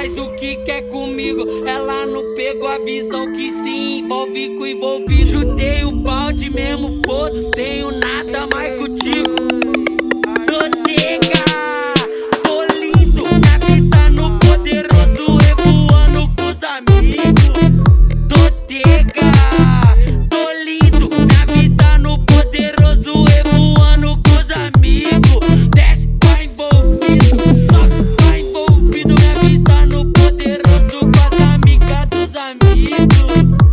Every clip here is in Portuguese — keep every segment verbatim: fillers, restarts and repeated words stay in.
faz o que quer comigo. Ela não pegou a visão que se envolve com envolvido. Chutei o balde mesmo, foda-se, tenho nada mais contigo. Dotega, tô lindo, minha vida no poderoso, revoando com os amigos. Dotega, tô lindo, minha vida no poderoso, revoando com os amigos. Desce, vai envolvido, sobe, vai envolvido, minha vida no poderoso, com as amigas dos amigos.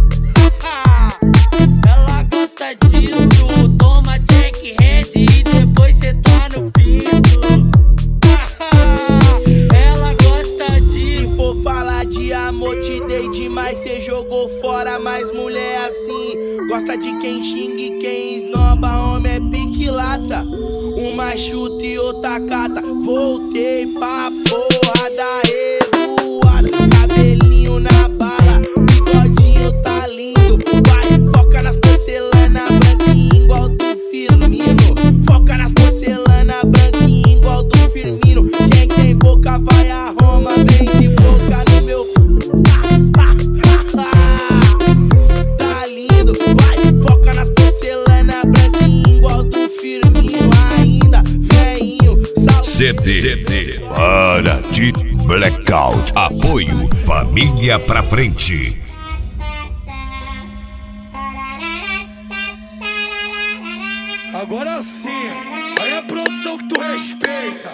Ela gosta disso, toma check hand e depois cê tá no pico. Ela gosta disso. Se for falar de amor, te dei demais, cê jogou fora, mas mulher assim gosta de quem xinga e quem esnoba, homem é pique lata. Uma chuta e outra cata, voltei pra porra da revoada. Cabelinho na bala, bigodinho tá lindo. Vai, foca nas porcelanas branquinho igual do Firmino. Foca nas porcelanas branquinho igual do Firmino. Quem tem boca vai a Roma, vem de boca no meu. Tá lindo, vai, foca nas porcelanas branquinho igual do Firmino. Ainda, veinho, C D, C D para de Blackout. Apoio Família pra Frente. Agora sim, aí é a produção que tu respeita.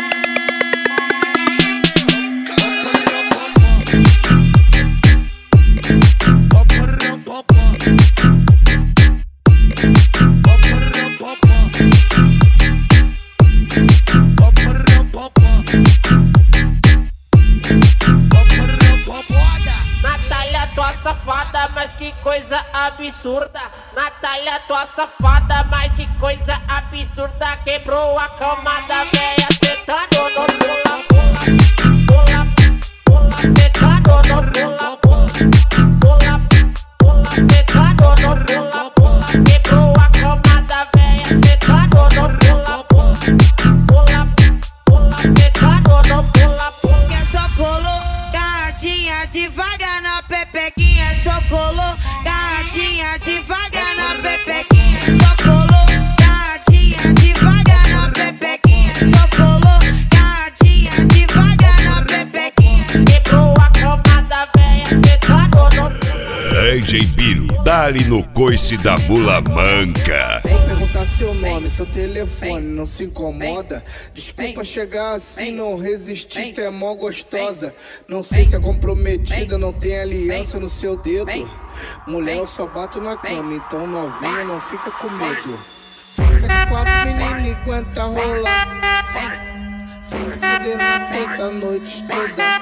Natália, tua safada, mas que coisa absurda. Natália, tua safada, mas que coisa absurda. Quebrou a cama da véia, sentado no pula, pula, pula, pula, sentado no pula, pula, pula, pula, sentado no pula, pula. Quebrou a cama da véia, sentado no pula, pula, pula, pula, sentado no pula, pula. Quer só colocar devagar na pepequinha, só colocar devagar na pepequinha, só colocar devagar na pepequinha, só colocar devagar na pepequinha. Quebrou a cama da véia, sentado no D J Biro, dá-lhe no coice da mula manca. Vem perguntar seu nome, seu telefone, não se incomoda. Desculpa chegar assim, não resisti, tu é mó gostosa. Não sei se é comprometida, não tem aliança no seu dedo. Mulher, eu só bato na cama, então novinha, não fica com medo. Fica de quatro, menino, enquanto rolar. Fudendo na puta a noite toda.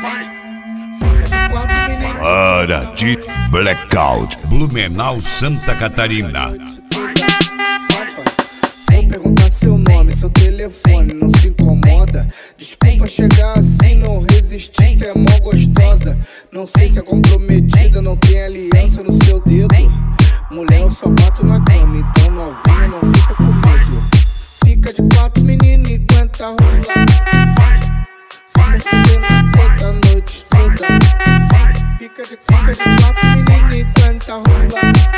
Para de Blackout, Blumenau, Santa Catarina. Vou perguntar seu nome, seu telefone, não se incomoda. Desculpa chegar assim, não resisti, tu é mó gostosa. Não sei se é comprometida, não tem aliança no seu dedo. Mulher, eu só bato na cama, então novinha, não fica com medo. Fica de quatro, menino, enquanto rolar. Vamos fuder na puta a noite toda. Fica de, fica de quatro, menino, enquanto rolar.